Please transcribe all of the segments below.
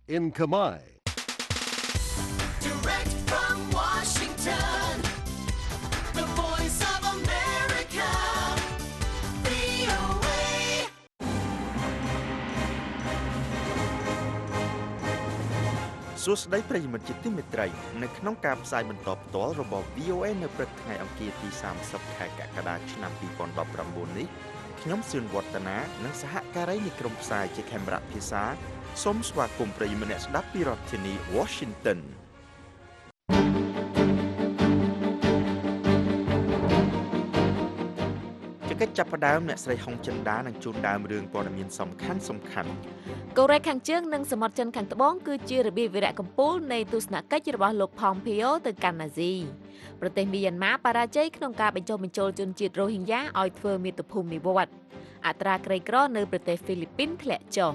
in Khmer. Direct from Washington, the voice of America, VOA. សួស្តីប្រិយមិត្តជាទីមេត្រីនៅក្នុងការផ្សាយបន្តផ្ទាល់របស់ VOA នៅព្រឹកថ្ងៃអង្គារទី30ខែកក្កដាឆ្នាំ2019នេះខ្ញុំសឿនវឌ្ឍនានិងសហការីនៃក្រុមផ្សាយជាខេមរៈភាសាសូមស្វាគមន៍ប្រិយមិត្តអ្នកស្ដាប់ពីរដ្ឋធានី Washington កិច្ចចាប់ផ្ដើមអ្នកស្រីហុងចិន្តានឹងជួនដើមរឿងព័ត៌មានសំខាន់កូរ៉េខាងជើងនិងសមុទ្រចិនខាងត្បូងគឺជារបៀបវិរៈកំពូលនៃទស្សនកិច្ចរបស់លោក Pompeo ទៅកាន់អាស៊ីប្រទេសមីយ៉ាន់ម៉ាបរាជ័យក្នុងការបញ្ចុះបញ្ចូលជនជាតិរ៉ូហិញ៉ាឲ្យធ្វើមាតុភូមិនិវត្តន៍អត្រាក្រីក្រនៅប្រទេសហ្វីលីពីនធ្លាក់ចុះ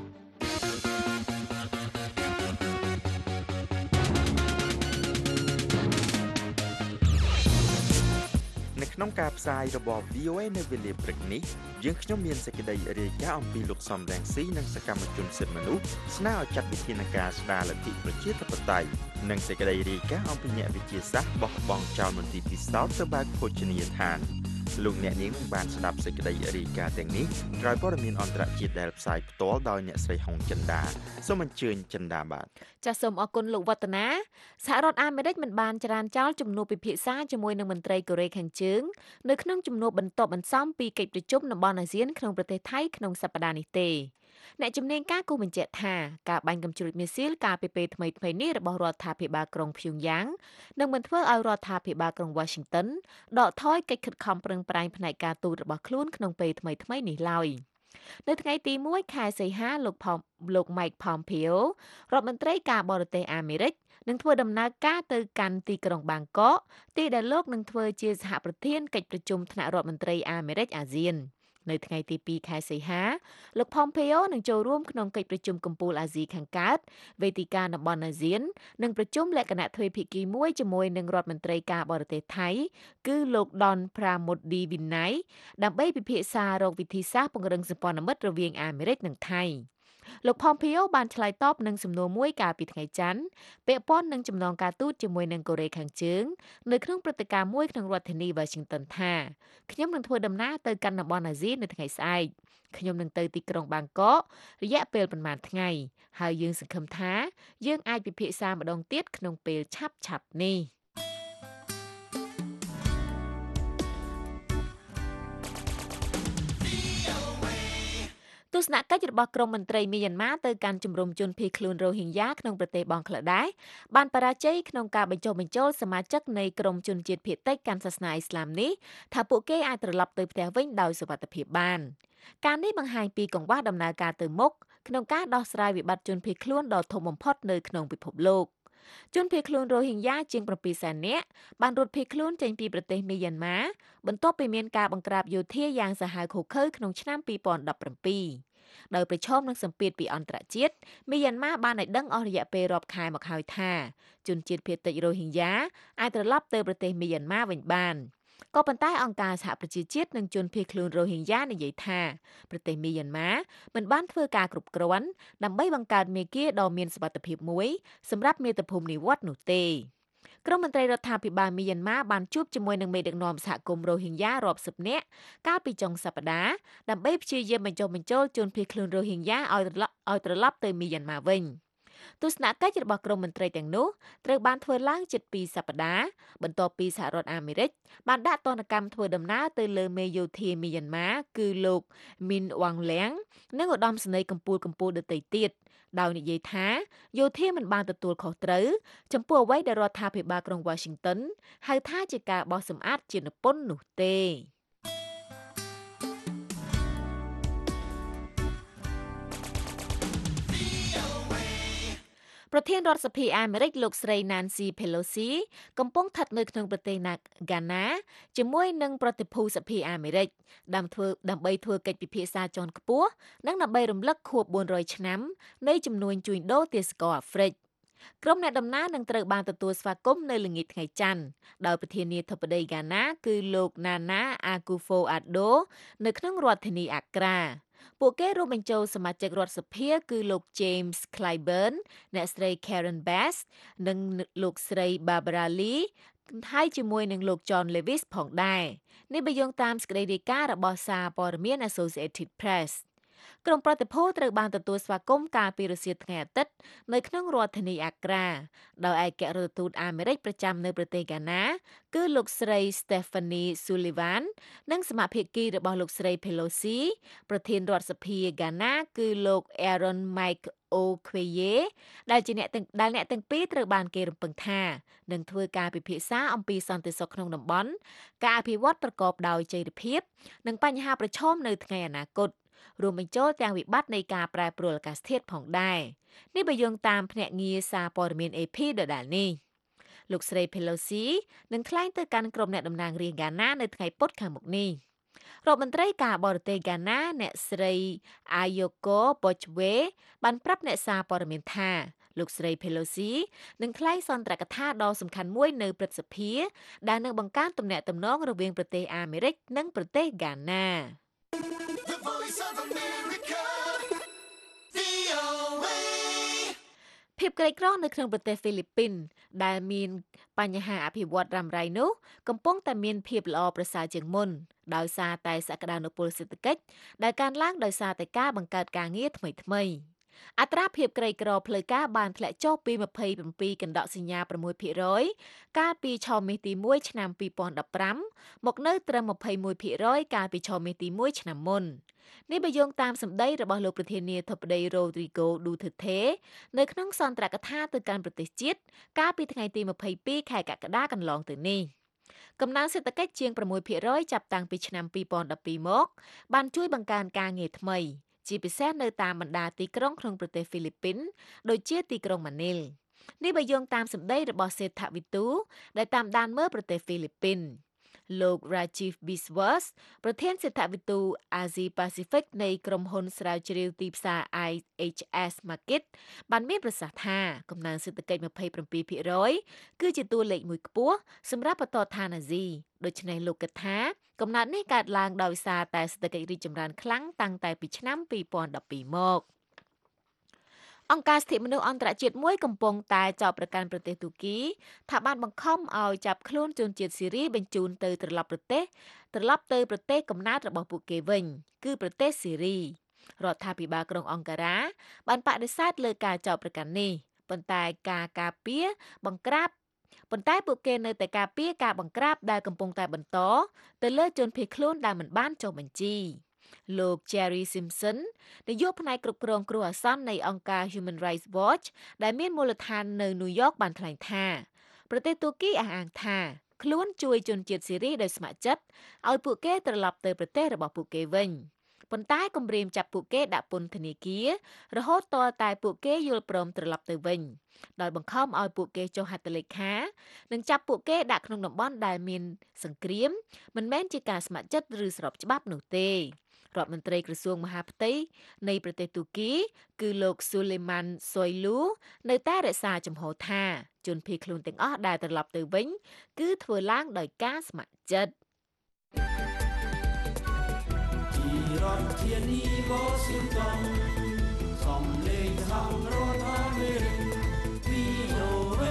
នៅក្នុងការផ្សាយរបស់ VOA នៅវេលាព្រឹកនេះយើងខ្ញុំមានសេចក្តីរាយការណ៍អំពីលោកសំរងស៊ីនិងសកម្មជនសិទ្ធិមនុស្សស្នើឲ្យចាត់វិធានការស្ដារលទ្ធិប្រជាធិបតេយ្យនិងសេចក្តីរាយការណ៍អំពីអ្នកវិទ្យាសាស្ត្របោះបង់ចោលមន្ទីរពិសោធន៍ទៅបើកភោជនីយដ្ឋានលោកអ្នកនាងនឹងបានស្ដាប់សេចក្តីរាយការណ៍ទាំងនេះក្រោយព័ត៌មានអន្តរជាតិដែលផ្សាយផ្ទាល់ដោយអ្នកស្រីហុងចិន្តាសូមអញ្ជើញចិន្តាបាទចាសសូមអរគុណលោកវឌ្ឍនាសហរដ្ឋអាមេរិកមិនបានច្រានចោលជំនួបពិភាក្សាជាមួយនឹងមន្ត្រីកូរ៉េខាងជើងនៅក្នុងជំនួបបន្ទាប់បន្សំពីកិច្ចប្រជុំតំបន់អាស៊ានក្នុងប្រទេសថៃក្នុងសប្តាហ៍នេះទេអ្នកជំនាញការគូបញ្ជាក់ថាការបាញ់កាំជ្រួចមីស៊ីលកាលពីពេលថ្មីៗនេះរបស់រដ្ឋាភិបាលក្រុងភៀងយ៉ាងនឹងមិនធ្វើឲ្យរដ្ឋាភិបាលក្រុង Washington ដកថយកិច្ចខិតខំប្រឹងប្រែងផ្នែកការទូតរបស់ខ្លួនក្នុងពេលថ្មីៗនេះឡើយនៅថ្ងៃទី1ខែសីហាលោក Mike Pompeo រដ្ឋមន្ត្រីការបរទេសអាមេរិកនឹងធ្វើដំណើរការទៅកាន់ទីក្រុងបាងកកទីដែលលោកនឹងធ្វើជាសហប្រធានកិច្ចប្រជុំថ្នាក់រដ្ឋមន្ត្រីអាមេរិកអាស៊ាននៅថ្ងៃទី2ខែសីហាលោក Pompeo នឹងចូលរួមក្នុងកិច្ចប្រជុំកំពូលអាស៊ីខាងកើតវេទិកាតំបន់អាស៊ាននិងប្រជុំលក្ខណៈទ្វេភាគីមួយជាមួយនឹងរដ្ឋមន្ត្រីការបរទេសថៃគឺលោក Don Pramudwinai ដើម្បីពិភាក្សារកវិធីសាស្ត្រពង្រឹងសម្ព័ន្ធមិត្តរវាងអាមេរិកនិងថៃលោក Pompeo បានឆ្លើយតបនឹងសំណួរមួយកាលពីថ្ងៃច័ន្ទពាក់ព័ន្ធនឹងចំណងការទូតជាមួយនឹងកូរ៉េខាងជើងនៅក្នុងព្រឹត្តិការណ៍មួយក្នុងរដ្ឋធានី Washington ថាខ្ញុំនឹងធ្វើដំណើរទៅកាន់តំបន់អាស៊ីនៅថ្ងៃស្អែកខ្ញុំនឹងទៅទីក្រុងបាងកករយៈពេលប្រមាណថ្ងៃហើយយើងសង្ឃឹមថាយើងអាចពិភាក្សាម្ដងទៀតក្នុងពេលឆាប់ៗនេះទស្សនកិច្ចរបស់ក្រុមមន្ត្រីមីយ៉ាន់ម៉ាទៅកាន់ជំរំជនភៀសខ្លួនរ៉ូហិញ៉ាក្នុងប្រទេសបង់ក្លាដេសបានបរាជ័យក្នុងការបញ្ចុះបញ្ចូលសមាជិកនៃក្រុមជនជាតិភាគតិចកាន់សាសនាអ៊ីស្លាមនេះថាពួកគេអាចត្រឡប់ទៅផ្ទះវិញដោយសុវត្ថិភាពបានការនេះបង្ហាញពីកង្វះដំណើរការទៅមុខក្នុងការដោះស្រាយវិបត្តិជនភៀសខ្លួនដ៏ធំបំផុតនៅក្នុងពិភពលោកជនភៀសខ្លួនរ៉ូហិញ៉ាជាង700,000នាក់បានរត់ភៀសខ្លួនចេញពីប្រទេសមីយ៉ាន់ម៉ាបន្ទាប់ពីមានការបង្ក្រាបយោធាយ៉ាងសាហាវឃោរឃៅក្នុងឆ្នាំ2017ដោយប្រឈមនឹងសម្ពាធពីអន្តរជាតិមីយ៉ាន់ម៉ាបានឲ្យដឹងអស់រយៈពេលរាប់ខែមកហើយថាជនជាតិភាគតិចរ៉ូហិញ៉ាអាចត្រឡប់ទៅប្រទេសមីយ៉ាន់ម៉ាវិញបានក៏ប៉ុន្តែអង្គការសហប្រជាជាតិនិងជនភៀសខ្លួនរ៉ូហិញ៉ានិយាយថាប្រទេសមីយ៉ាន់ម៉ាមិនបានធ្វើការគ្រប់គ្រាន់ដើម្បីបង្កើតមាគ៌ាដ៏មានសុវត្ថិភាពមួយសម្រាប់មាតុភូមិនិវត្តន៍នោះទេក្រុមមន្ត្រីរដ្ឋាភិបាលមីយ៉ាន់ម៉ាបានជួបជាមួយនឹងមេដឹកនាំសហគមន៍រ៉ូហិញ៉ារាប់សិបនាក់កាលពីចុងសប្តាហ៍ដើម្បីព្យាយាមបញ្ចុះបញ្ចូលជនភៀសខ្លួនរ៉ូហិញ៉ាឲ្យត្រឡប់ទៅមីយ៉ាន់ម៉ាវិញទស្សនកិច្ចរបស់ក្រុមមន្ត្រីទាំងនោះត្រូវបានធ្វើឡើងជិត2សប្តាហ៍បន្ទាប់ពីសហរដ្ឋអាមេរិកបានដាក់ទណ្ឌកម្មធ្វើដំណើរទៅលើមេយោធាមីយ៉ាន់ម៉ាគឺលោកមីនវ៉ាងលៀងនិងឧត្តមសេនីយ៍កម្ពុជាដទៃទៀតដោយនិយាយថាយោធាមិនបានទទួលខុសត្រូវចំពោះអ្វីដែលរដ្ឋាភិបាលក្រុង Washington ហៅថាជាការបោះសម្អាតជានិពន្ធនោះទេប្រធានរដ្ឋសភាអាមេរិកលោកស្រី Nancy Pelosi កំពុងស្ថិតនៅក្នុងប្រទេសហ្គាណាជាមួយនឹងប្រតិភូសភាអាមេរិកដើម្បីធ្វើកិច្ចពិភាក្សាជាន់ខ្ពស់និងដើម្បីរំលឹកខួប400ឆ្នាំនៃជំនួញជួញដូរទេសចរអាហ្វ្រិកក្រុមអ្នកដំណើរនឹងត្រូវបានទទួលស្វាគមន៍នៅល្ងាចថ្ងៃច័ន្ទដោយប្រធានាធិបតីហ្គាណាគឺលោក Nana Akufo-Addo នៅក្នុងរដ្ឋធានីអាក្រាពួកគេរួមបញ្ចូលសមាជិករដ្ឋសភាគឺលោក James Clyburn អ្នកស្រី Karen Bass និងលោកស្រី Barbara Lee ហើយជាមួយនឹងលោក John Lewis ផងដែរនេះបើយោងតាមសេចក្តីរាយការណ៍របស់សារព័ត៌មាន Associated Press ក្រុមប្រតិភូត្រូវបានទទួលស្វាគមន៍កាលពីរសៀលថ្ងៃអាទិត្យនៅក្នុងរដ្ឋធានីអាក្រាដោយឯករដ្ឋទូតអាមេរិកប្រចាំនៅប្រទេសហ្គាណាគឺលោកស្រី Stephanie Sullivan និងសមាភិកីរបស់លោកស្រី Pelosi ប្រធានរដ្ឋសភាហ្គាណាគឺលោក Aaron Mike Okoye ដែលជាអ្នកទាំងពីរត្រូវបានគេរំពឹងថានឹងធ្វើការពិភាក្សាអំពីសន្តិសុខក្នុងតំបន់ការអភិវឌ្ឍប្រកបដោយចីរភាពនិងបញ្ហាប្រឈមនៅថ្ងៃអនាគតរួមបញ្ចូលទាំងវិបត្តិនៃការប្រែប្រួលអាកាសធាតុផងដែរនេះបើយោងតាមភ្នាក់ងារសារព័ត៌មាន AP ដដែលនេះលោកស្រី Pelosi នឹងថ្លែងទៅកាន់ក្រុមអ្នកតំណាងរាស្ត្រហ្គាណានៅថ្ងៃពុធខាងមុខនេះរដ្ឋមន្ត្រីការបរទេសហ្គាណាអ្នកស្រី Ayoko Bochwe បានប្រាប់អ្នកសារព័ត៌មានថាលោកស្រី Pelosi នឹងថ្លែងសន្ទរកថាដ៏សំខាន់មួយនៅព្រឹទ្ធសភាដែលនឹងបង្កើនទំនាក់ទំនងរវាងប្រទេសអាមេរិកនិងប្រទេសហ្គាណា The voice of America, VOA. ភាពក្រីក្រនៅក្នុងប្រទេសហ្វីលីពីនដែលមានបញ្ហាអភិវឌ្ឍរ៉ាំរ៉ៃនោះកំពុងតែមានភាពល្អប្រសើរជាងមុនដោយសារតែសក្តានុពលសេដ្ឋកិច្ចដែលកើនឡើងដោយសារតែការបង្កើតការងារថ្មីៗអត្រាភាពក្រីក្រផ្លូវការបានធ្លាក់ចុះពី27កណ្ដកសញ្ញា6%កាលពីឆមាសទី1ឆ្នាំ2015មកនៅត្រឹម21%កាលពីឆមាសទី1ឆ្នាំមុននេះបើយោងតាមសម្ដីរបស់លោកប្រធានាធិបតី Rodrigo Duterte នៅក្នុងសន្ទរកថាទៅកាន់ប្រទេសជាតិកាលពីថ្ងៃទី22ខែកក្កដាកន្លងទៅនេះកំណើនសេដ្ឋកិច្ចជាង6%ចាប់តាំងពីឆ្នាំ2012មកបានជួយបង្កើនការងារថ្មីជាពិសេសនៅតាមបណ្ដាទីក្រុងក្នុងប្រទេសហ្វីលីពីនដូចជាទីក្រុងម៉ានីលនេះបើយោងតាមសម្ដីរបស់សេដ្ឋវិទូដែលតាមដានមើលប្រទេសហ្វីលីពីនលោក Rajiv Biswas ប្រធានសេដ្ឋវិទូអាស៊ីប៉ាស៊ីហ្វិកនៃក្រុមហ៊ុនស្រាវជ្រាវទីផ្សារ IHS Markit បានមានប្រសាសន៍ថាកំណើនសេដ្ឋកិច្ច27%គឺជាតួលេខមួយខ្ពស់សម្រាប់បន្តឋានអាស៊ីដូច្នេះលោកគិតថាកំណើននេះកើតឡើងដោយសារតែសេដ្ឋកិច្ចរីកចម្រើនខ្លាំងតាំងតែពីឆ្នាំ2012មកអង្គការសិទ្ធិមនុស្សអន្តរជាតិមួយកំពុងតែចោទប្រកាន់ប្រទេសទូគីថាបានបង្ខំឲ្យចាប់ខ្លួនជនជាតិស៊ីរីបញ្ជូនទៅត្រឡប់ទៅប្រទេសកំណើតរបស់ពួកគេវិញគឺប្រទេសស៊ីរីរដ្ឋាភិបាលក្រុងអង្ការ៉ាបានបដិសេធលើការចោទប្រកាន់នេះប៉ុន្តែពួកគេនៅតែការពារការបង្ក្រាបដែលកំពុងតែបន្តទៅលើជនភៀសខ្លួនដែលមិនបានចុះបញ្ជីលោក Jerry Simpson នាយកផ្នែកគ្រប់គ្រងគ្រោះអាសន្ននៃអង្គការ Human Rights Watch ដែលមានមូលដ្ឋាននៅញូវយ៉កបានថ្លែងថាប្រទេសទូគីអះអាងថាខ្លួនជួយជនជាតិស៊ីរីដោយស្ម័គ្រចិត្តឲ្យពួកគេត្រឡប់ទៅប្រទេសរបស់ពួកគេវិញប៉ុន្តែគំរាមចាប់ពួកគេដាក់ពន្ធនាគាររហូតទាល់តែពួកគេយល់ព្រមត្រឡប់ទៅវិញដោយបង្ខំឲ្យពួកគេចុះហត្ថលេខានិងចាប់ពួកគេដាក់ក្នុងតំបន់ដែលមានសង្គ្រាមមិនមែនជាការស្ម័គ្រចិត្តឬស្របច្បាប់នោះទេរដ្ឋមន្ត្រីក្រសួងមហាផ្ទៃនៃប្រទេសទូគីគឺលោក Suleiman Soylu នៅតែរក្សាជំហរថាជនភៀសខ្លួនទាំងអស់ដែលត្រឡប់ទៅវិញគឺធ្វើឡើងដោយការស្ម័គ្រចិត្តពីរដ្ឋធានី Washington សំឡេងសហរដ្ឋអាមេរិក VOA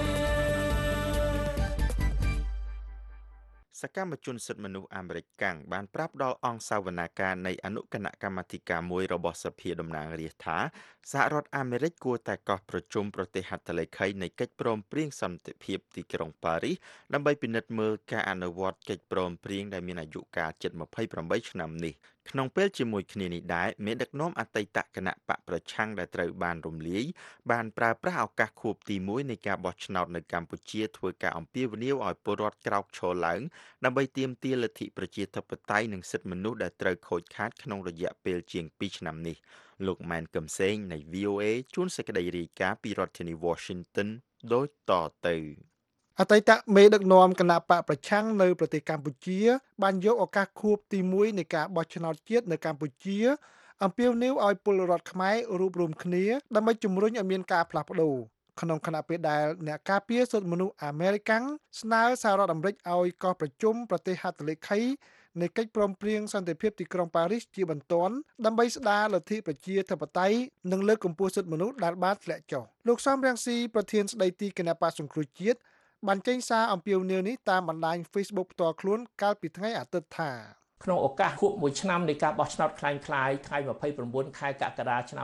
សកម្មជនសិទ្ធិមនុស្សអាមេរិកកាំងបានប្រាប់ដល់អង្គសាវនាការនៃអនុគណៈកម្មាធិការមួយរបស់សភាតំណាងរាស្ត្រថាសហរដ្ឋអាមេរិកគួរតែកោះប្រជុំប្រទេសហត្ថលេខីនៃកិច្ចព្រមព្រៀងសន្តិភាពទីក្រុងប៉ារីសដើម្បីពិនិត្យមើលការអនុវត្តកិច្ចព្រមព្រៀងដែលមានអាយុកាលជិត28ឆ្នាំនេះក្នុងពេលជាមួយគ្នានេះដែរមេដឹកនាំអតីតគណៈបកប្រឆាំងដែលត្រូវបានរំលាយបានប្រើប្រាស់ឱកាសខួបទី1នៃការបោះឆ្នោតនៅកម្ពុជាធ្វើការអំពាវនាវឲ្យពលរដ្ឋក្រោកឈរឡើងដើម្បីទាមទារលទ្ធិប្រជាធិបតេយ្យនិងសិទ្ធិមនុស្សដែលត្រូវខូចខាតក្នុងរយៈពេលជាង2ឆ្នាំនេះលោកម៉ែនកឹមសេងនៃ VOA ជួនសេចក្តីរាយការណ៍ពីរដ្ឋធានី Washington ដូចតទៅអតីតមេដឹកនាំគណៈបកប្រឆាំងនៅប្រទេសកម្ពុជាបានយកឱកាសខួបទី1នៃការបោះឆ្នោតជាតិនៅកម្ពុជាអំពាវនាវឲ្យពលរដ្ឋខ្មែររួបរวมគ្នាដើម្បីជំរុញឲ្យមានការផ្លាស់ប្ដូរក្នុងខណៈពេលដែលអ្នកការពារសិទ្ធិមនុស្សអាមេរិកាំងស្នើសហរដ្ឋអាមេរិកឲ្យកោះប្រជុំប្រទេសហត្ថលេខីនៃកិច្ចព្រមព្រៀងសន្តិភាពទីក្រុងប៉ារីសជាបន្ទាន់ដើម្បីស្ដារលទ្ធិប្រជាធិបតេយ្យនិងលើកកម្ពស់សិទ្ធិមនុស្សដែលបានធ្លាក់ចុះលោកសំរងស៊ីប្រធានស្ដីទីគណៈបក្សសង្គ្រោះជាតិបានចេញសារអំពាវនាវនេះតាមបណ្ដាញ Facebook ផ្ទាល់ខ្លួនកាលពីថ្ងៃអាទិត្យថាក្នុងឱកាសខួប1ឆ្នាំនៃការបោះឆ្នោតคล้ายៗថ្ងៃ29ខែកក្កដាឆ្នាំ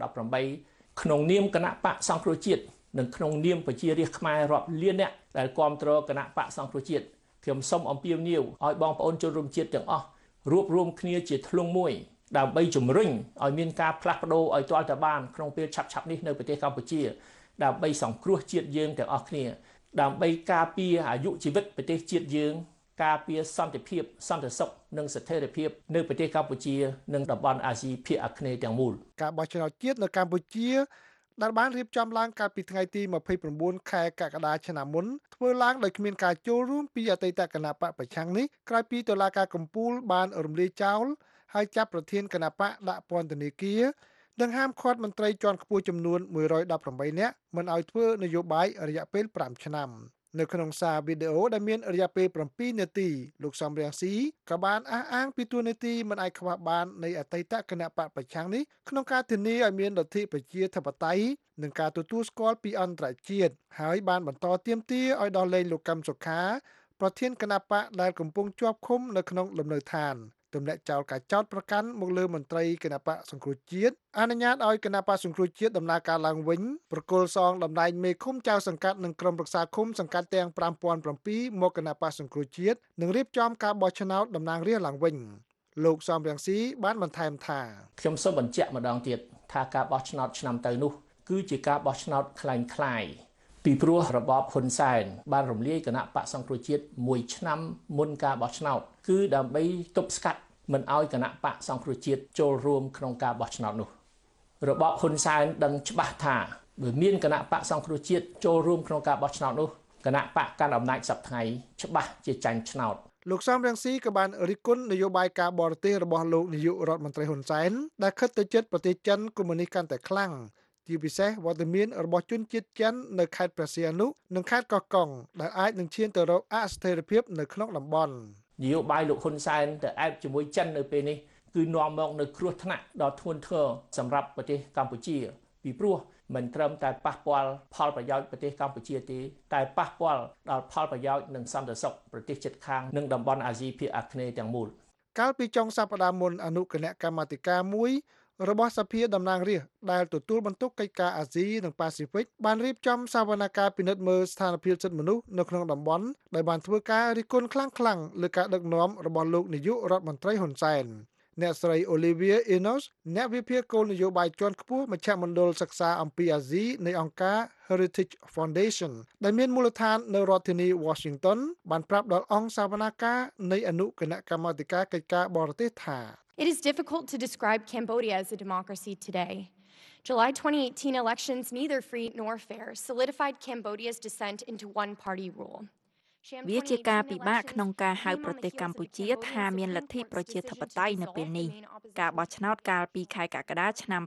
2018ក្នុងនាមគណៈបក្សសង្គ្រោះជាតិនិងក្នុងនាមប្រជារាស្ត្រខ្មែររាប់លានអ្នកដែលគាំទ្រគណៈបក្សសង្គ្រោះជាតិខ្ញុំសូមអំពាវនាវឲ្យបងប្អូនជនរួមជាតិទាំងអស់រួបរวมគ្នាជាធ្លុងមួយដើម្បីជំរុញឲ្យមានការផ្លាស់ប្ដូរឲ្យទាល់តែបានក្នុងពេលឆាប់ៗនេះនៅប្រទេសកម្ពុជាដើម្បីសង្គ្រោះជាតិយើងទាំងអស់គ្នាដើម្បីការពារអាយុជីវិតប្រទេសជាតិយើងការពារសន្តិភាពសន្តិសុខនិងស្ថិរភាពនៅប្រទេសកម្ពុជានិងតំបន់អាស៊ីភាគអាគ្នេយ៍ទាំងមូលការបោះឆ្នោតជាតិនៅកម្ពុជាដែលបានរៀបចំឡើងកាលពីថ្ងៃទី29ខែកក្កដាឆ្នាំមុនធ្វើឡើងដោយគ្មានការចូលរួមពីអតីតគណៈបកប្រឆាំងនេះក្រោយពីតុលាការកំពូលបានរំលាយចោលហើយចាប់ប្រធានគណៈបកដាក់ពន្ធនាគារនិងហាមឃាត់មន្ត្រីជាន់ខ្ពស់ចំនួន118នាក់មិនឲ្យធ្វើនយោបាយរយៈពេល5ឆ្នាំនៅក្នុងសារវីដេអូដែលមានរយៈពេល7នាទីលោកសំរងស៊ីក៏បានអះអាងពីទួលនីតិមិនអាចខ្វះបាននៃអតីតគណៈបកប្រឆាំងនេះក្នុងការធានាឲ្យមានលទ្ធិប្រជាធិបតេយ្យនិងការទទួលស្គាល់ពីអន្តរជាតិហើយបានបន្តទាមទារឲ្យដោះលែងលោកកឹមសុខាប្រធានគណៈបកដែលកំពុងជាប់ឃុំនៅក្នុងលំនៅឋានទម្លាក់ចោលការចោទប្រកាន់មកលើមន្ត្រីគណៈបកសង្គ្រោះជាតិអនុញ្ញាតឲ្យគណៈបកសង្គ្រោះជាតិដំណើរការឡើងវិញប្រគល់សងតំណែងមេឃុំចៅសង្កាត់និងក្រុមប្រឹក្សាឃុំសង្កាត់ទាំង5007មកគណៈបកសង្គ្រោះជាតិនិងរៀបចំការបោះឆ្នោតតំណាងរាស្ត្រឡើងវិញលោកសំរងស៊ីបានបន្ថែមថាខ្ញុំសូមបញ្ជាក់ម្ដងទៀតថាការបោះឆ្នោតឆ្នាំទៅនោះគឺជាការបោះឆ្នោតคล้ายៗពីព្រោះរបបហ៊ុនសែនបានរំលាយគណៈបកសង្គ្រោះជាតិ1ឆ្នាំមុនការបោះឆ្នោតគឺដើម្បីទប់ស្កាត់មិនឲ្យគណៈបកសង្គ្រោះជាតិចូលរួមក្នុងការបោះឆ្នោតនោះរបបហ៊ុនសែនដឹងច្បាស់ថាបើមានគណៈបកសង្គ្រោះជាតិចូលរួមក្នុងការបោះឆ្នោតនោះគណៈបកកាន់អំណាចសប្តាហ៍ថ្ងៃច្បាស់ជាចាញ់ឆ្នោតលោកសំរងស៊ីក៏បានរិះគន់នយោបាយការបរទេសរបស់លោកនាយករដ្ឋមន្ត្រីហ៊ុនសែនដែលខិតទៅជិតប្រទេសចិនកុម្មុយនីសកាន់តែខ្លាំងជាពិសេសវត្តមានរបស់ជនជាតិចិននៅខេត្តព្រះសីហនុនិងខេត្តកោះកុងដែលអាចនឹងឈានទៅរកអស្ថិរភាពនៅក្នុងតំបន់នយោបាយលោកហ៊ុនសែនទៅអែបជាមួយចិននៅពេលនេះគឺនាំមកនៅគ្រោះថ្នាក់ដ៏ធ្ងន់ធ្ងរសម្រាប់ប្រទេសកម្ពុជាពីព្រោះមិនត្រឹមតែប៉ះពាល់ផលប្រយោជន៍ប្រទេសកម្ពុជាទេតែប៉ះពាល់ដល់ផលប្រយោជន៍និងសន្តិសុខប្រទេសជិតខាងនិងតំបន់អាស៊ីភាគអាគ្នេយ៍ទាំងមូលកាលពីចុងសប្តាហ៍មុនអនុគណៈកម្មាធិការមួយរបស់សភាតំណាងរាស្ត្រដែលទទួលបន្ទុកកិច្ចការអាស៊ីនិងប៉ាស៊ីហ្វិកបានរៀបចំសវនកម្មពិនិត្យមើលស្ថានភាពសិទ្ធិមនុស្សនៅក្នុងតំបន់ដោយបានធ្វើការរិះគន់ខ្លាំងៗលើការដឹកនាំរបស់លោកនាយករដ្ឋមន្ត្រីហ៊ុនសែនអ្នកស្រី Olivia Enos អ្នកវិភាគគោលនយោបាយជាន់ខ្ពស់មជ្ឈមណ្ឌលសិក្សាអំពីអាស៊ីនៃអង្គការ Heritage Foundation ដែលមានមូលដ្ឋាននៅរដ្ឋធានី Washington បានប្រាប់ដល់អង្គសវនកម្មនៃអនុគណៈកម្មាធិការកិច្ចការបរទេសថា It is difficult to describe Cambodia as a democracy today. July 2018 elections, neither free nor fair, solidified Cambodia's descent into one-party rule. វាជាការពិបាកក្នុងការហៅប្រទេសកម្ពុជាថាមានលទ្ធិប្រជាធិបតេយ្យនៅពេលនេះការបោះឆ្នោតកាលពីខែកក្កដាឆ្នាំ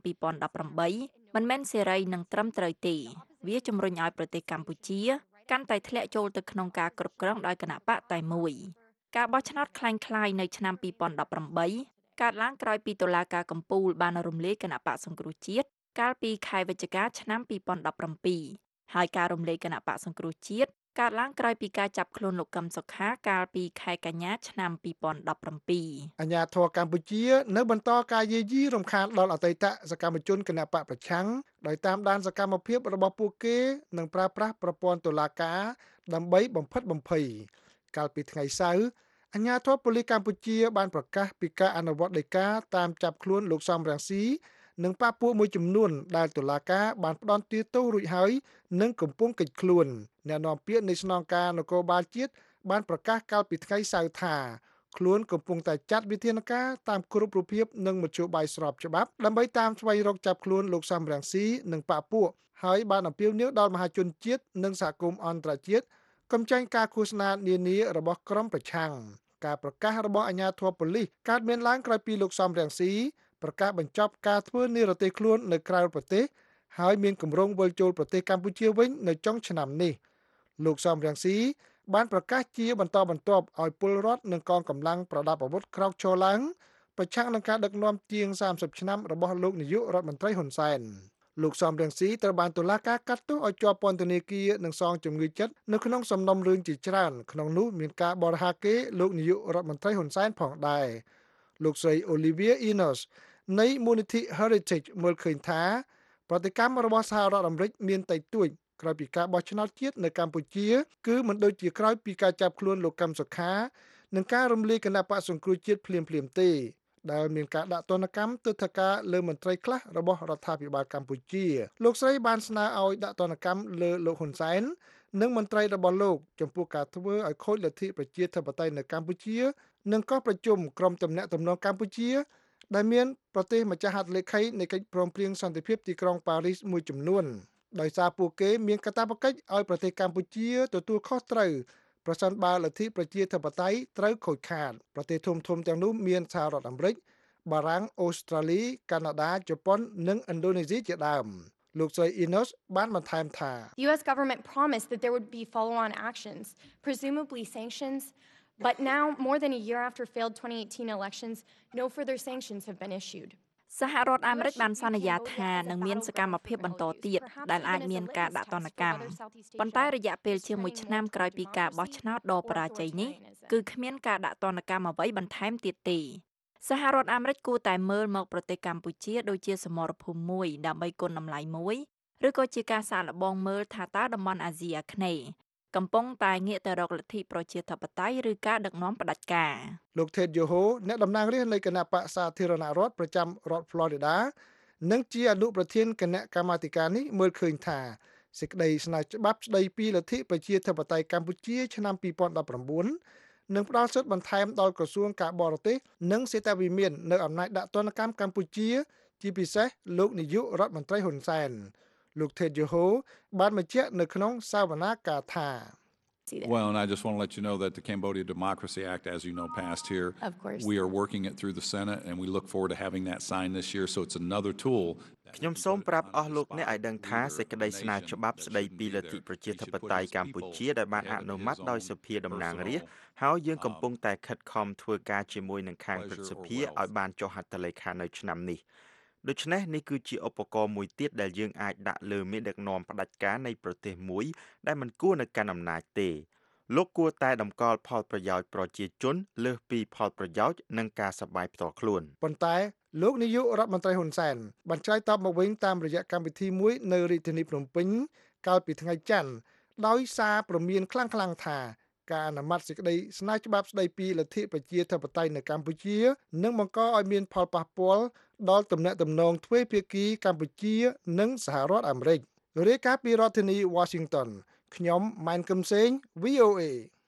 2018មិនមែនសេរីនិងត្រឹមត្រូវទេវាជំរុញឲ្យប្រទេសកម្ពុជាកាន់តែធ្លាក់ចូលទៅក្នុងការគ្រប់គ្រងដោយគណៈបកតែមួយការបោះឆ្នោតคล้ายៗនៅឆ្នាំ2018កើតឡើងក្រោយពីតុលាការកំពូលបានរំលាយគណៈបកសង្គ្រោះជាតិកាលពីខែវិច្ឆិកាឆ្នាំ2017ហើយការរំលាយគណៈបកសង្គ្រោះជាតិកើតឡើងក្រោយពីការចាប់ខ្លួនលោកកឹមសុខាកាលពីខែកញ្ញាឆ្នាំ2017 អាជ្ញាធរកម្ពុជានៅបន្តការយាយីរំខានដល់អតីតសកម្មជនគណបកប្រឆាំងដោយតាមដានសកម្មភាពរបស់ពួកគេនិងប្រើប្រាស់ប្រព័ន្ធតុលាការដើម្បីបំផិតបំភ័យកាលពីថ្ងៃសៅរ៍អាជ្ញាធរប៉ូលីសកម្ពុជាបានប្រកាសពីការអនុវត្តដីកាតាមចាប់ខ្លួនលោកសំរងស៊ីនិងបកពួកមួយចំនួនដែលតុលាការបានផ្ដន្ទាទោសរួចហើយនិងកំពុងកិច្ចខ្លួនអ្នកនាំពាក្យនៃស្នងការនគរបាលជាតិបានប្រកាសកាលពីថ្ងៃសៅរ៍ថាខ្លួនកំពុងតែចាត់វិធានការតាមគ្រប់រូបភាពនិងមធ្យោបាយស្របច្បាប់ដើម្បីតាមស្វែងរកចាប់ខ្លួនលោកសំរងស៊ីនិងបកពួកហើយបានអំពាវនាវដល់មហាជនជាតិនិងសហគមន៍អន្តរជាតិកុំចាញ់ការឃោសនានានារបស់ក្រុមប្រឆាំងការប្រកាសរបស់អាជ្ញាធរប៉ូលីសកើតមានឡើងក្រោយពីលោកសំរងស៊ីប្រកាសបញ្ចប់ការធ្វើនិរទេសខ្លួននៅក្រៅប្រទេសហើយមានគម្រោងវិលជុលប្រទេសកម្ពុជាវិញនៅចុងឆ្នាំនេះលោកសំរងស៊ីបានប្រកាសជាបន្តបន្ទាប់ឲ្យពលរដ្ឋនិងកងកម្លាំងប្រដាប់អាវុធក្រោកឈរឡើងប្រឆាំងនឹងការដឹកនាំជាង30ឆ្នាំរបស់លោកនាយករដ្ឋមន្ត្រីហ៊ុនសែនលោកសំរងស៊ីត្រូវបានតុលាការកាត់ទោសឲ្យជាប់ពន្ធនាគារនិងសងជំងឺចិត្តនៅក្នុងសំណុំរឿងជាច្រើនក្នុងនោះមានការបរិហាកេរលោកនាយករដ្ឋមន្ត្រីហ៊ុនសែនផងដែរលោកស្រី Olivia Enos នៃ Monity Heritage មើលឃើញថាប្រតិកម្មរបស់សហរដ្ឋអាមេរិកមានតិចតួចក្រោយពីការបោះឆ្នោតជាតិនៅកម្ពុជាគឺមិនដូចជាក្រោយពីការចាប់ខ្លួនលោកកឹមសុខានិងការរំលាយគណៈបក្សសង្គ្រោះជាតិភ្លាមៗទេដែលមានការដាក់ទណ្ឌកម្មទិដ្ឋាការលើមន្ត្រីខ្លះរបស់រដ្ឋាភិបាលកម្ពុជាលោកស្រីបានស្នើឲ្យដាក់ទណ្ឌកម្មលើលោកហ៊ុនសែននិងមន្ត្រីរបស់លោកចំពោះការធ្វើឲ្យខូចលទ្ធិប្រជាធិបតេយ្យនៅកម្ពុជានិងក៏ប្រជុំក្រុមទំនាក់ទំនងកម្ពុជាដែលមានប្រទេសម្ចាស់ហត្ថលេខីនៃកិច្ចព្រមព្រៀងសន្តិភាពទីក្រុងប៉ារីសមួយចំនួនដោយសារពួកគេមានកាតព្វកិច្ចឲ្យប្រទេសកម្ពុជាទទួលខុសត្រូវប្រសិនបើលទ្ធិប្រជាធិបតេយ្យត្រូវខូចខាតប្រទេសធំៗទាំងនោះមានសហរដ្ឋអាមេរិកបារាំងអូស្ត្រាលីកាណាដាជប៉ុននិងឥណ្ឌូនេស៊ីជាដើមលោកស្រី Enos បានបន្ថែមថា The US government promised that there would be follow-on actions, presumably sanctions, but now, more than a year after failed 2018 elections, no further sanctions have been issued. សហរដ្ឋអាមេរិកបានសន្យាថានឹងមានសកម្មភាពបន្តទៀតដែលអាចមានការដាក់ទណ្ឌកម្មប៉ុន្តែរយៈពេលជាង1ឆ្នាំក្រោយពីការបោះឆ្នោតដ៏បរាជ័យនេះគឺគ្មានការដាក់ទណ្ឌកម្មអ្វីបន្ថែមទៀតទេសហរដ្ឋអាមេរិកគួរតែមើលមកប្រទេសកម្ពុជាដូចជាសមរភូមិមួយដើម្បីគុណតម្លៃមួយឬក៏ជាការសាកល្បងមើលថាតើតំបន់អាស៊ីអាគ្នេយ៍កំពុងតែងាកទៅរកលទ្ធិប្រជាធិបតេយ្យឬការដឹកនាំផ្ដាច់ការលោក Ted Yoho អ្នកតំណាងរាស្ត្រនៃគណៈបក្សសាធារណរដ្ឋប្រចាំរដ្ឋ Florida និងជាអនុប្រធានគណៈកម្មាធិការនេះមើលឃើញថាសេចក្តីស្នើច្បាប់ស្តីពីលទ្ធិប្រជាធិបតេយ្យកម្ពុជាឆ្នាំ2019នឹងផ្ដល់សិទ្ធិបន្ថែមដល់ក្រសួងការបរទេសនិងសេដ្ឋវិមាននៅអំណាចដាក់ទណ្ឌកម្មកម្ពុជាជាពិសេសលោកនាយករដ្ឋមន្ត្រីហ៊ុនសែនលោក Ted Yoho បានបញ្ជាក់នៅក្នុងសវនាការថា Well, and I just want to let you know that the Cambodia Democracy Act, as you know, passed here. Of course. We are working it through the Senate, and we look forward to having that signed this year. So it's another tool. ខ្ញុំសូមប្រាប់អស់លោកអ្នកឲ្យដឹងថាសេចក្តីស្នើច្បាប់ស្តីពីលទ្ធិប្រជាធិបតេយ្យកម្ពុជាដែលបានអនុម័តដោយសភាតំណាងរាស្ត្រហើយយើងកំពុងតែខិតខំធ្វើការជាមួយនឹងខាងព្រឹទ្ធសភាឲ្យបានចុះហត្ថលេខានៅឆ្នាំនេះដូច្នេះនេះគឺជាឧបករណ៍មួយទៀតដែលយើងអាចដាក់លើមេដឹកនាំផ្ដាច់ការនៃប្រទេសមួយដែលមិនគួរនៅកាន់អំណាចទេលោកគួរតែតម្កល់ផលប្រយោជន៍ប្រជាជនលើសពីផលប្រយោជន៍និងការសប្បាយផ្ទាល់ខ្លួនប៉ុន្តែលោកនាយករដ្ឋមន្ត្រីហ៊ុនសែនបានឆ្លើយតបមកវិញតាមរយៈកម្មវិធីមួយនៅរាជធានីភ្នំពេញកាលពីថ្ងៃច័ន្ទដោយសារព្រមានខ្លាំងៗថាការអនុម័តសេចក្តីស្នើច្បាប់ស្តីពីលទ្ធិប្រជាធិបតេយ្យនៅកម្ពុជានឹងបង្កឲ្យមានផលប៉ះពាល់ដល់ទំនាក់ទំនងទ្វេភាគីកម្ពុជានិងសហរដ្ឋអាមេរិករាយការណ៍ពីរដ្ឋធានី Washington ខ្ញុំម៉ែនកឹមសេង VOA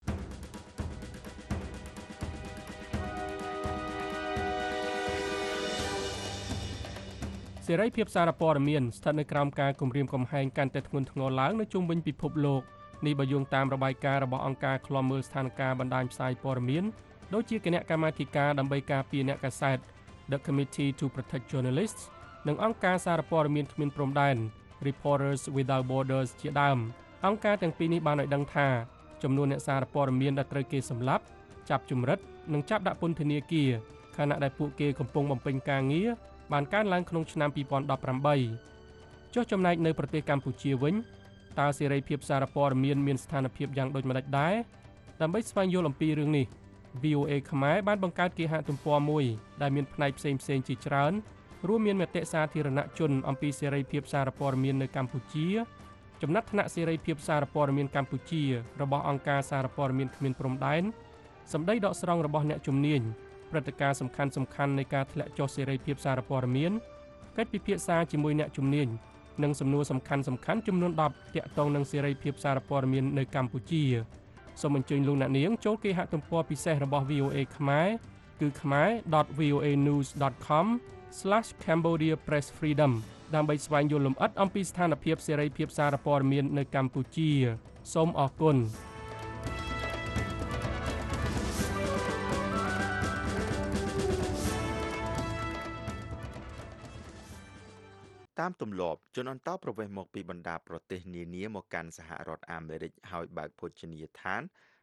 សេរីភាពសារព័ត៌មានស្ថិតនៅក្រោមការគំរាមកំហែងកាន់តែធ្ងន់ធ្ងរឡើងនៅជុំវិញពិភពលោកនេះបើយោងតាមរបាយការណ៍របស់អង្គការឃ្លាំមើលស្ថានភាពបណ្ដាញផ្សាយព័ត៌មានដូចជាគណៈកម្មាធិការដើម្បីការពារអ្នកកាសែត The Committee to Protect Journalists និងអង្គការសារព័ត៌មានគ្មានព្រំដែន Reporters Without Borders ជាដើមអង្គការទាំងពីរនេះបានឲ្យដឹងថាចំនួនអ្នកសារព័ត៌មានដែលត្រូវគេសម្លាប់ចាប់ជំរិតនិងចាប់ដាក់ពន្ធនាគារខណៈដែលពួកគេកំពុងបំពេញការងារបានកើនឡើងក្នុងឆ្នាំ2018ចុះចំណែកនៅប្រទេសកម្ពុជាវិញតើសេរីភាពសារព័ត៌មានស្ថានភាពយ៉ាងដូចម្តេចដែរដើម្បីស្វែងយល់អំពីរឿងនេះ VOA ខ្មែរបានបង្កើតគេហទំព័រមួយដែលមានផ្នែកផ្សេងៗជាច្រើនរួមមានមតិសាធារណជនអំពីសេរីភាពសារព័ត៌មាននៅកម្ពុជាចំណាត់ថ្នាក់សេរីភាពសារព័ត៌មានកម្ពុជារបស់អង្គការសារព័ត៌មានគ្មានព្រំដែនសម្ដីដកស្រង់របស់អ្នកជំនាញព្រឹត្តិការណ៍សំខាន់ៗនៃការធ្លាក់ចុះសេរីភាពសារព័ត៌មានកិច្ចពិភាក្សាជាមួយអ្នកជំនាញនិងសំណួរសំខាន់ៗចំនួន10ទាក់ទងនឹងសេរីភាពសារព័ត៌មាននៅកម្ពុជាសូមអញ្ជើញលោកអ្នកនាងចូលគេហទំព័រពិសេសរបស់ VOA ខ្មែរគឺ khmer.voanews.com/Cambodia Press Freedom ដើម្បីស្វែងយល់លម្អិតអំពីស្ថានភាពសេរីភាពសារព័ត៌មាននៅកម្ពុជាសូមអរគុណតាមទម្លាប់ជនអន្តោប្រវេសន៍មកពីបណ្ដាប្រទេសនានាមកកាន់សហរដ្ឋអាមេរិកហើយបើកភោជនីយដ្ឋាន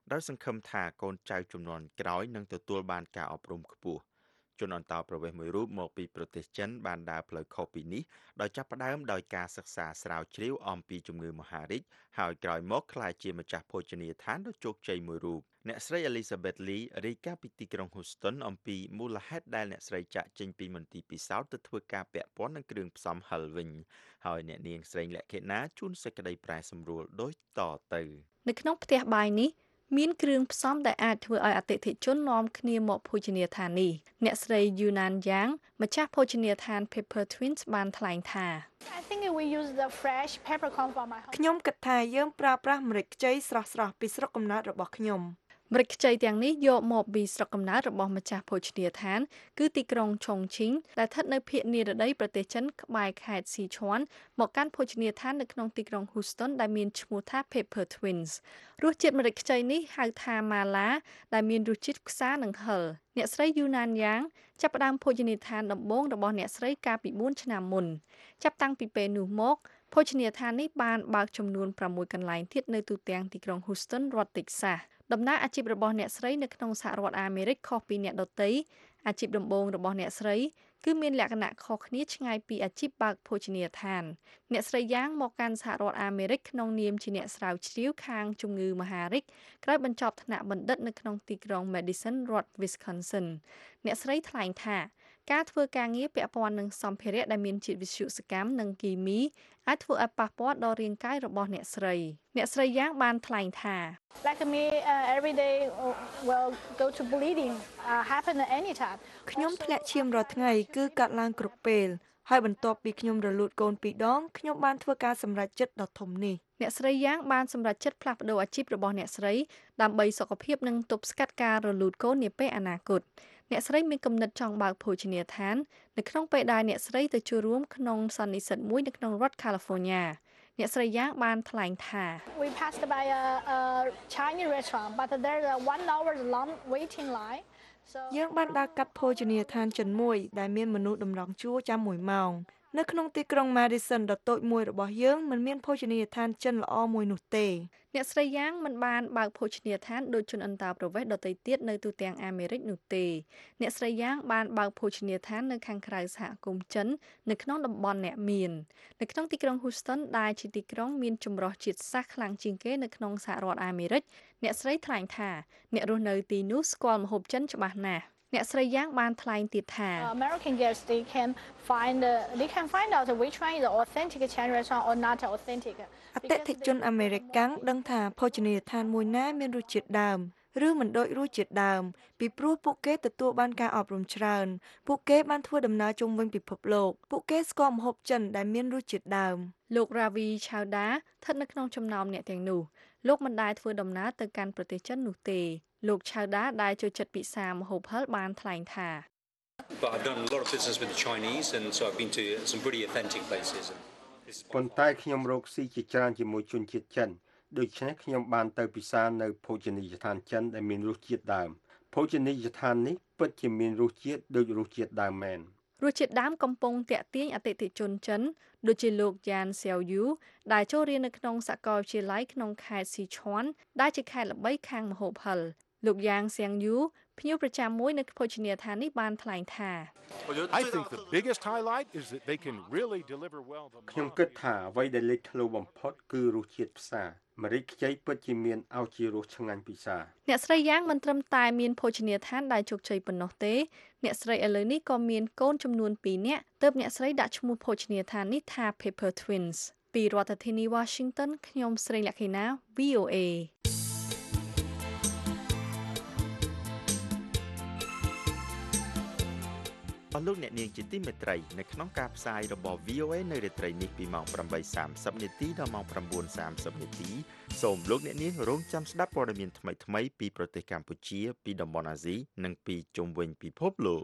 ដោយសង្ឃឹមថាកូនចៅជំនាន់ក្រោយនឹងទទួលបានការអប់រំខ្ពស់ជនអន្តោប្រវេសន៍មួយរូបមកពីប្រទេសចិនបានដើរផ្លូវខុសពីនេះដោយចាប់ផ្ដើមដោយការសិក្សាស្រាវជ្រាវអំពីជំងឺមហារីកហើយក្រោយមកក្លាយជាម្ចាស់ភោជនីយដ្ឋានដ៏ជោគជ័យមួយរូបអ្នកស្រី Elizabeth Lee រាយការណ៍ពីទីក្រុង Houston អំពីមូលហេតុដែលអ្នកស្រីចាក់ចេញពីមន្ទីរពិសោធន៍ទៅធ្វើការពាក់ព័ន្ធនឹងគ្រឿងផ្សំហឹរវិញហើយអ្នកនាងស្រីលក្ខិណាជួនសេចក្តីប្រែសម្រួលដូចតទៅនៅក្នុងផ្ទះបាយនេះមានគ្រឿងផ្សំដែលអាចធ្វើឲ្យអតិថិជននាំគ្នាមកភោជនីយដ្ឋាននេះអ្នកស្រី Yunan Yang ម្ចាស់ភោជនីយដ្ឋាន Pepper Twins បានថ្លែងថា I think we use the fresh peppercorn from my home ខ្ញុំគិតថាយើងប្រើប្រាស់ម្រេចខ្ចីស្រស់ៗពីស្រុកកំណើតរបស់ខ្ញុំម្រេចខ្ចីទាំងនេះយកមកពីស្រុកកំណើតរបស់ម្ចាស់ភោជនីយដ្ឋានគឺទីក្រុងឆុងឈីងដែលស្ថិតនៅភាគនិរតីប្រទេសចិនក្បែរខេត្តស៊ីឈួនមកកាន់ភោជនីយដ្ឋាននៅក្នុងទីក្រុង Houston ដែលមានឈ្មោះថា Pepper Twins រសជាតិម្រេចខ្ចីនេះហៅថាម៉ាឡាដែលមានរសជាតិផ្សារនិងហឹរអ្នកស្រី Yunan Yang ចាប់ផ្ដើមភោជនីយដ្ឋានដំបូងរបស់អ្នកស្រីកាលពី4ឆ្នាំមុនចាប់តាំងពីពេលនោះមកភោជនីយដ្ឋាននេះបានបើកចំនួន6កន្លែងទៀតនៅទូទាំងទីក្រុង Houston រដ្ឋ Texasដំណើរអាជីពរបស់អ្នកស្រីនៅក្នុងសហរដ្ឋអាមេរិកខុសពីអ្នកដទៃអាជីពដំបូងរបស់អ្នកស្រីគឺមានលក្ខណៈខុសគ្នាឆ្ងាយពីអាជីពបើកភោជនីយដ្ឋានអ្នកស្រីយ៉ាងមកកាន់សហរដ្ឋអាមេរិកក្នុងនាមជាអ្នកស្រាវជ្រាវខាងជំងឺមហារីកក្រោយបញ្ចប់ថ្នាក់បណ្ឌិតនៅក្នុងទីក្រុង Madison រដ្ឋ Wisconsin អ្នកស្រីថ្លែងថាការធ្វើការងារពាក់ព័ន្ធនឹងសម្ភារៈដែលមានជាតិវិទ្យុសកម្មនិងគីមីអាចធ្វើឲ្យប៉ះពាល់ដល់រាងកាយរបស់អ្នកស្រីយ៉ាងបានថ្លែងថា Like me every day will go to bleeding happen at any time ខ្ញុំធ្លាក់ឈាមរាល់ថ្ងៃគឺកាត់ឡើងគ្រប់ពេលហើយបន្ទាប់ពីខ្ញុំរលូតកូន2ដងខ្ញុំបានធ្វើការសម្រេចចិត្តដ៏ធំនេះអ្នកស្រីយ៉ាងបានសម្រេចចិត្តផ្លាស់ប្ដូរអាជីពរបស់អ្នកស្រីដើម្បីសុខភាពនិងទប់ស្កាត់ការរលូតកូននាពេលអនាគតអ្នកស្រីមានគំនិតចង់បើកភោជនីយដ្ឋាននៅក្នុងពេលដែលអ្នកស្រីទៅចូលរួមក្នុងសន្និសីទមួយនៅក្នុងរដ្ឋ California អ្នកស្រីយ៉ាងបានថ្លែងថា We passed by a Chinese restaurant but there's a 1 hour long waiting line យើងបានដើរកាត់ភោជនីយដ្ឋានចិនមួយដែលមានមនុស្សតម្រង់ជួរចាំ1ម៉ោងនៅក្នុងទីក្រុង Madison ដ៏តូចមួយរបស់យើងមិនមានភោជនីយដ្ឋានចិនល្អមួយនោះទេអ្នកស្រីយ៉ាងមិនបានបើកភោជនីយដ្ឋានដូចជនអន្តោប្រវេសន៍ដទៃទៀតនៅទូទាំងអាមេរិកនោះទេអ្នកស្រីយ៉ាងបានបើកភោជនីយដ្ឋាននៅខាងក្រៅសហគមន៍ចិននៅក្នុងតំបន់អ្នកមាននៅក្នុងទីក្រុង Houston ដែលជាទីក្រុងមានចម្រុះជាតិសាសន៍ខ្លាំងជាងគេនៅក្នុងសហរដ្ឋអាមេរិកអ្នកស្រីថ្លែងថាអ្នករស់នៅទីនោះស្គាល់ម្ហូបចិនច្បាស់ណាស់អ្នកស្រីយ៉ាងបានថ្លែងទៀតថា American guests they can find out which one is authentic Chinese restaurant or not authentic អតិថិជនអាមេរិកកាំងដឹងថាភោជនីយដ្ឋានមួយណាមានរសជាតិដើមឬមិនដូចរសជាតិដើមពីព្រោះពួកគេទទួលបានការអប់រំច្រើនពួកគេបានធ្វើដំណើរជុំវិញពិភពលោកពួកគេស្គាល់ម្ហូបចិនដែលមានរសជាតិដើមលោក Ravi Chowda ស្ថិតនៅក្នុងចំណោមអ្នកទាំងនោះលោកមិនដែលធ្វើដំណើរទៅកាន់ប្រទេសចិននោះទេលោក Chowda ដែលចូលចិត្តពិសាម្ហូបហឹរបានថ្លែងថា But I've done a lot of business with the Chinese and so I've been to some pretty authentic places ប៉ុន្តែខ្ញុំរកស៊ីជាច្រើនជាមួយជនជាតិចិនដូច្នេះខ្ញុំបានទៅពិសានៅភោជនីយដ្ឋានចិនដែលមានរសជាតិដើមភោជនីយដ្ឋាននេះពិតជាមានរសជាតិដូចរសជាតិដើមមែនរសជាតិដើមកំពុងទាក់ទាញអតិថិជនចិនដូចជាលោក Yan Xiaoyu ដែលចូលរៀននៅក្នុងសាកលវិទ្យាល័យក្នុងខេត្តស៊ីឈួនដែលជាខេត្តល្បីខាងម្ហូបហឹរលោក Yang Xiaoyu ភ្ញៀវប្រចាំមួយនៅភោជនីយដ្ឋាននេះបានថ្លែងថា I think the biggest highlight is that they can really deliver well ខ្ញុំគិតថាអ្វីដែលលេចធ្លោបំផុតគឺរសជាតិផ្សារម្រេចខ្ចីពិតជាមានឱជារសឆ្ងាញ់ពិសាអ្នកស្រីយ៉ាងមិនត្រឹមតែមានភោជនីយដ្ឋានដែលជោគជ័យប៉ុណ្ណោះទេអ្នកស្រីឥឡូវនេះក៏មានកូនចំនួន2នាក់ទើបអ្នកស្រីដាក់ឈ្មោះភោជនីយដ្ឋាននេះថា Pepper Twins ពីរដ្ឋធានី Washington ខ្ញុំស្រីលក្ខិណា VOA អស់លោកអ្នកនាងជាទីមេត្រីនៅក្នុងការផ្សាយរបស់ VOA នៅរាត្រីនេះពីម៉ោង 8:30 នាទីដល់ម៉ោង 9:30 នាទីសូមលោកអ្នកនាងរងចាំស្ដាប់ព័ត៌មានថ្មីៗពីប្រទេសកម្ពុជាពីតំបន់អាស៊ីនិងពីជុំវិញពិភពលោក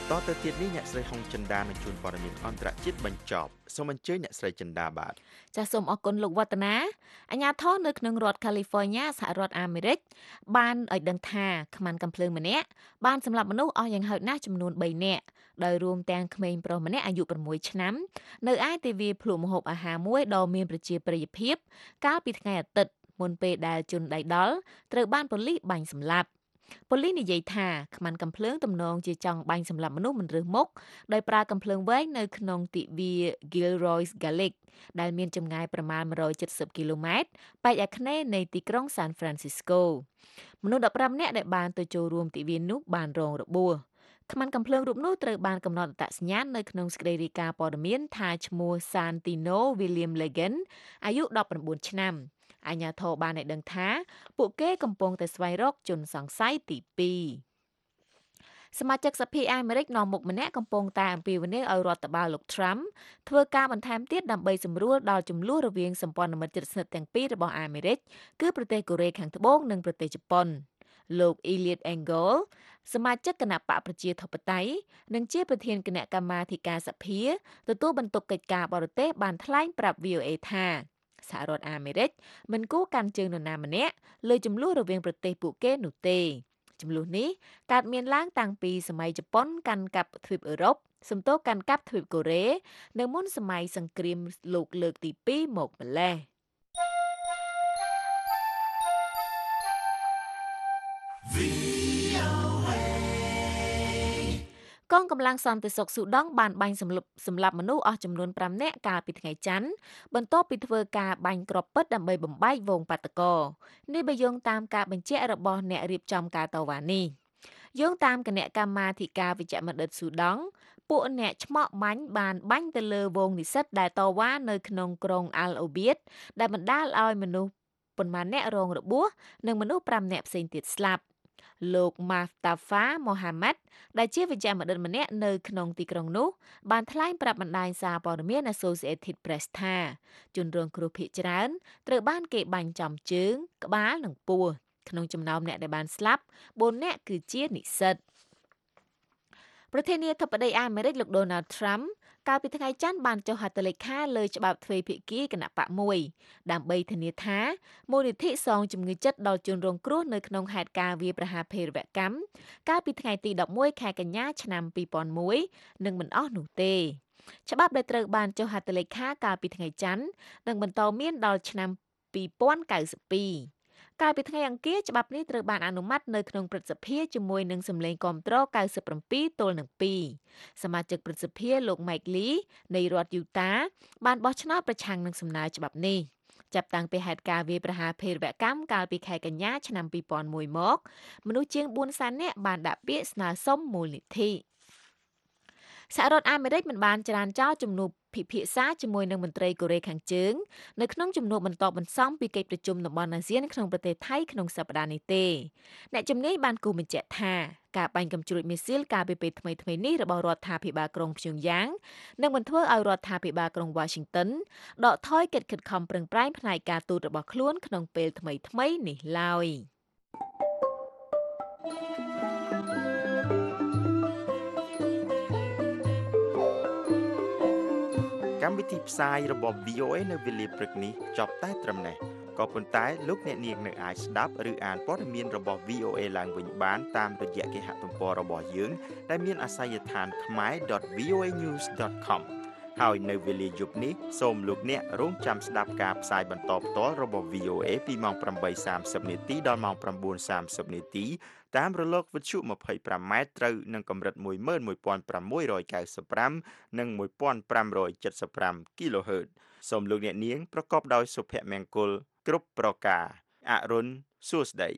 បន្តទៅទៀតនេះអ្នកស្រីហុងចិន្តានឹងជួនព័ត៌មានអន្តរជាតិបញ្ចប់សូមអញ្ជើញអ្នកស្រីចិន្តាបាទចាសសូមអរគុណលោកវឌ្ឍនាអាជ្ញាធរនៅក្នុងរដ្ឋ California សហរដ្ឋអាមេរិកបានឲ្យដឹងថាខ្មាន់កាំភ្លើងម្នាក់បានសម្លាប់មនុស្សអស់យ៉ាងហោចណាស់ចំនួន3នាក់ដោយរួមទាំងក្មេងប្រុសម្នាក់អាយុ6ឆ្នាំនៅឯទិវាភ្លក្សម្ហូបអាហារមួយដ៏មានប្រជាប្រិយភាពកាលពីថ្ងៃអាទិត្យមុនពេលដែលជនដៃដល់ត្រូវបានប៉ូលីសបាញ់សម្លាប់ប៉ូលីសនិយាយថាខ្មាន់កាំភ្លើងទំនងជាចង់បាញ់សម្លាប់មនុស្សមិនរើសមុខដោយប្រើកាំភ្លើងវែងនៅក្នុងទិវា Gilroy Garlic ដែលមានចម្ងាយប្រមាណ170គីឡូម៉ែត្រប៉ែកអាគ្នេយ៍នៃទីក្រុង San Francisco មនុស្ស15នាក់ដែលបានទៅចូលរួមទិវានោះបានរងរបួសខ្មាន់កាំភ្លើងរូបនោះត្រូវបានកំណត់អត្តសញ្ញាណនៅក្នុងសេចក្តីរាយការណ៍ព័ត៌មានថាឈ្មោះ Santino William Legan អាយុ19ឆ្នាំអាជ្ញាធរបានឲ្យដឹងថាពួកគេកំពុងតែស្វែងរកជនសង្ស័យទី2សមាជិកសភាអាមេរិកនាំមុខម្នាក់កំពុងតែអំពាវនាវឲ្យរដ្ឋបាលលោក Trump ធ្វើការបន្ថែមទៀតដើម្បីសម្រួលដល់ជម្លោះរវាងសម្ព័ន្ធមិត្តជិតស្និទ្ធទាំងពីររបស់អាមេរិកគឺប្រទេសកូរ៉េខាងត្បូងនិងប្រទេសជប៉ុនលោក Eliot Engel សមាជិកគណៈបកប្រជាធិបតេយ្យនិងជាប្រធានគណៈកម្មាធិការសភាទទួលបន្ទុកកិច្ចការបរទេសបានថ្លែងប្រាប់ VOA ថាសហរដ្ឋអាមេរិកមិនគួរកាន់ជើងនរណាម្នាក់លើជម្លោះរវាងប្រទេសពួកគេនោះទេជម្លោះនេះកើតមានឡើងតាំងពីសម័យជប៉ុនកាន់កាប់ទ្វីបអឺរ៉ុបសំទោសកាន់កាប់ទ្វីបកូរ៉េនៅមុនសម័យសង្គ្រាមលោកលើកទី2មកម្ល៉េះកងកម្លាំងសន្តិសុខស៊ូដង់បានបាញ់សម្លាប់មនុស្សអស់ចំនួន5នាក់កាលពីថ្ងៃច័ន្ទបន្ទាប់ពីធ្វើការបាញ់គ្រាប់ពិតដើម្បីបំបែកវងបាតុករនេះបើយោងតាមការបញ្ជាក់របស់អ្នករៀបចំការតវ៉ានេះយោងតាមគណៈកម្មាធិការវិជ្ជបណ្ឌិតស៊ូដង់ពួកអ្នកឆ្មក់បាញ់បានបាញ់ទៅលើវងនិស្សិតដែលតវ៉ានៅក្នុងក្រុងអាល់អូបៀតដែលបណ្ដាលឲ្យមនុស្សប៉ុន្មានអ្នករងរបួសនិងមនុស្ស5នាក់ផ្សេងទៀតស្លាប់លោក Mustafa Mohammed ដែលជាវិជ្ជបណ្ឌិតម្នាក់នៅក្នុងទីក្រុងនោះបានថ្លែងប្រាប់បណ្ដាញសារព័ត៌មាន Associated Press ថាជនរងគ្រោះភាគច្រើនត្រូវបានគេបាញ់ចំជើងក្បាលនិងពោះក្នុងចំណោមអ្នកដែលបានស្លាប់4នាក់គឺជានិស្សិតប្រធានាធិបតីអាមេរិកលោក Donald Trump កាលពីថ្ងៃច័ន្ទបានចុះហត្ថលេខាលើច្បាប់ទ្វេភាគីគណៈបកមួយដើម្បីធានាថាមូលនិធិសងជំងឺចិត្តដល់ជនរងគ្រោះនៅក្នុងហេតុការណ៍វាយប្រហារភេរវកម្មកាលពីថ្ងៃទី11ខែកញ្ញាឆ្នាំ2001នឹងមិនអស់នោះទេច្បាប់ដែលត្រូវបានចុះហត្ថលេខាកាលពីថ្ងៃច័ន្ទនឹងបន្តមានដល់ឆ្នាំ2092កាលពីថ្ងៃអង្គារច្បាប់នេះត្រូវបានអនុម័តនៅក្នុងព្រឹទ្ធសភាជាមួយនឹងសម្លេងគាំទ្រ97ទល់នឹង2សមាជិកព្រឹទ្ធសភាលោក Mike Lee នៃរដ្ឋ Utah បានបោះឆ្នោតប្រឆាំងនឹងសំណើច្បាប់នេះចាប់តាំងពីហេតុការណ៍វាយប្រហារភេរវកម្មកាលពីខែកញ្ញាឆ្នាំ2001មកមនុស្សជាង400,000នាក់បានដាក់ពាក្យស្នើសុំមូលនិធិសហរដ្ឋអាមេរិកមិនបានចរានចោលជំនួបពិភាក្សាជាមួយនឹងមន្ត្រីកូរ៉េខាងជើងនៅក្នុងជំនួបបន្តបន្សំពីកិច្ចប្រជុំតំបន់អាស៊ានក្នុងប្រទេសថៃក្នុងសប្តាហ៍នេះទេអ្នកជំនាញបានគូបញ្ជាក់ថាការបាញ់កាំជ្រួចមីស៊ីលកាលពីពេលថ្មីៗនេះរបស់រដ្ឋាភិបាលក្រុងព្យុងយ៉ាងនឹងមិនធ្វើឲ្យរដ្ឋាភិបាលក្រុង Washington ដកថយកិច្ចខិតខំប្រឹងប្រែងផ្នែកការទូតរបស់ខ្លួនក្នុងពេលថ្មីៗនេះឡើយកម្មវិធីផ្សាយរបស់ VOA នៅវេលាព្រឹកនេះចប់តែត្រឹមនេះក៏ប៉ុន្តែលោកអ្នកនាងនៅអាចស្ដាប់ឬអានព័ត៌មានរបស់ VOA ឡើងវិញបានតាមរយៈគេហទំព័ររបស់យើងដែលមានអាសយដ្ឋាន khmer.voanews.com ហើយនៅវេលាយប់នេះសូមលោកអ្នករងចាំស្ដាប់ការផ្សាយបន្តផ្ទាល់របស់ VOA ពីម៉ោង 8:30 នាទីដល់ម៉ោង 9:30 នាទីតាមរលកវិទ្យុ 25 ម៉ែត្រត្រូវនឹងកម្រិត 11695 និង 1575 kHz សូមលោកអ្នកនាងប្រកបដោយសុភមង្គលគ្រប់ប្រការអរុនសួស្តី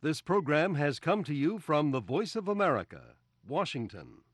This program has come to you from the Voice of America, Washington.